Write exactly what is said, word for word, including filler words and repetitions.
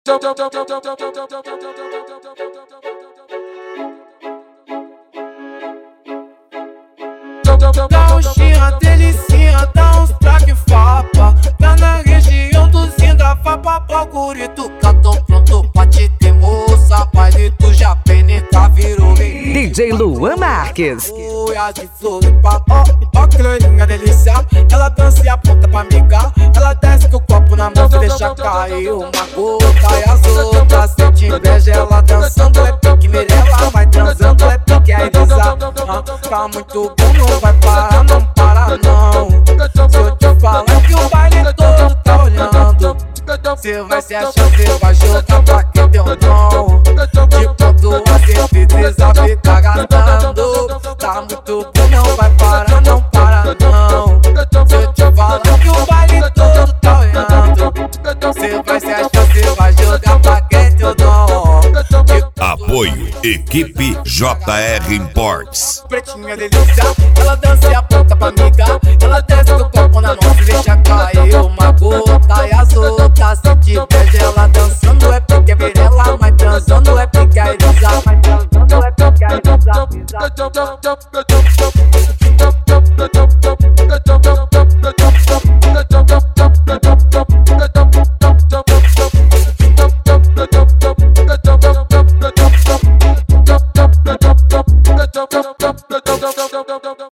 Dá um xinha, delicinha, dá uns traque fapa. Tá na região do Zinga, fapa, procure tu. Já tô pronto pra te ter, moça. Baile do Japenica virou rei. D J Luan Marques. Oi, a de papo, ó que loirinha delícia. Ela dança e aponta pra amiga. Ela desce com o copo na mão e deixa cair uma gota. E as outras sente inveja. Ela dançando é pique Mirella, vai transando é pique a Elisa. Ah, tá muito bom, não vai parar, não para não. Se eu te falar que o baile todo tá olhando, cê vai se achar, cê vai jogar pra quem deu não. De quando a certeza fica gastando. Tá muito bom, não vai parar, não para não. Se eu te falar que o baile todo tá olhando, cê vai se achar, cê vai jogar pra quem deu não. Apoio Equipe J R Imports. Pretinha delícia, ela dança e aponta pra amiga. Ela desce com o copo na mão e deixa cair uma gota. E as outras sente inveja. Ela dançando é pique Mirella, mas transando é pique a Elisa. Mas transando é pique a Elisa.